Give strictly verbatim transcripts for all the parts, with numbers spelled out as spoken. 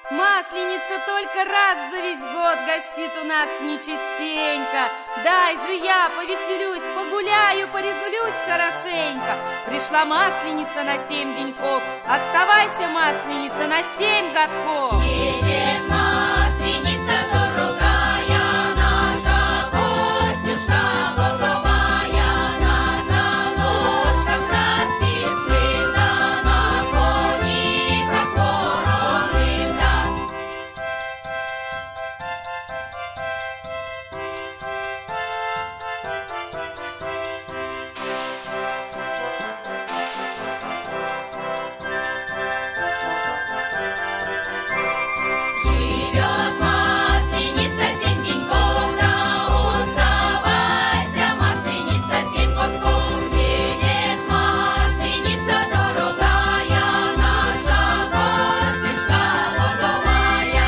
Масленица только раз за весь год гостит у нас нечастенько. Дай же я повеселюсь, погуляю, порезвлюсь хорошенько. Пришла Масленица на семь деньков, оставайся, Масленица, на семь годков. Едет Масленица, дорогая наша, гостюшка голубая, на заножках расписных, да на кониках вороных, да. Живет Масленица семь деньков, да оставайся, Масленица, семь годков. Едет Масленица, дорогая наша, гостюшка голубая.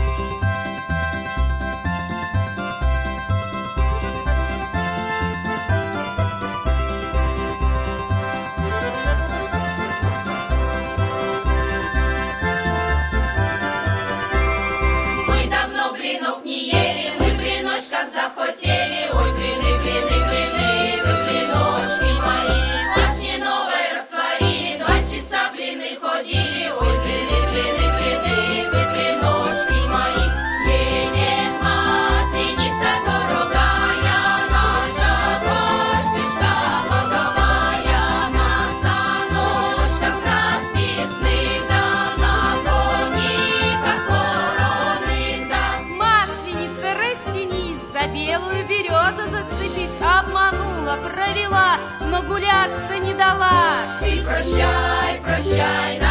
Мы давно блинов не ели, мы блиночков захотели. Ой, блины, блины, блины, вы блиночки мои. Башни новой растворили, два часа блины ходили. Ой, блины, блины, блины, вы блиночки мои. Едет Масленица, дорогая наша, гостюшка голубая, на саночках расписных, да на кониках вороных, да. Масленица, растянись, за белую березу зацепись. Обманула, провела, но гуляться не дала. Ты прощай, прощай,